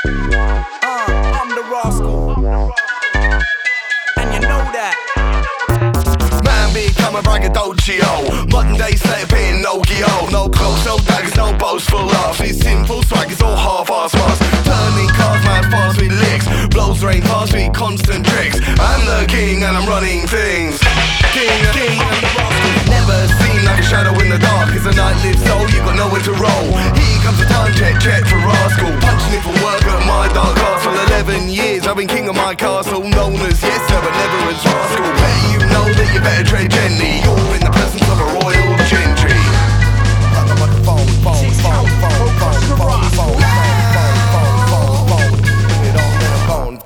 I'm the rascal, and you know that. Man become a braggadocio. Modern day slave being no Gio. No clothes, no daggers, no boastful laughs. These sinful swaggers all half-ass masks. Turning cars mad fast with licks. Blows rain fast with constant tricks. I'm the king and I'm running things. King, I'm the rascal. Never seen like a shadow in the dark. As the night lives so you got nowhere to roll. Here comes the time check for rascal. Punching it for work at my dark castle. 11 years I've been king of my castle. Known as yes sir but never as rascal. Bet you know that you better tread gently. You're in the presence of a royal gentry. Like a microphone, phone. Bring it on in a phone.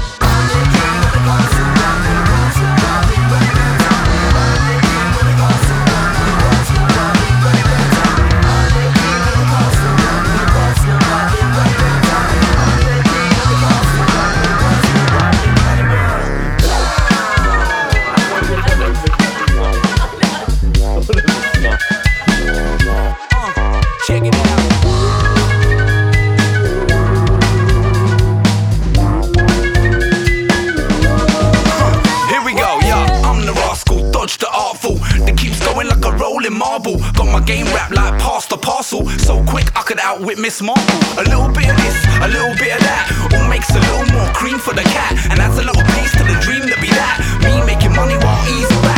Check it out. Here we go, yeah, I'm the rascal, dodge the artful that keeps going like a rolling marble. Got my game wrapped like pasta parcel. So quick I could outwit Miss Marple. A little bit of this, a little bit of that. All makes a little more cream for the cat. And adds a little piece to the dream that be that. Me making money while easy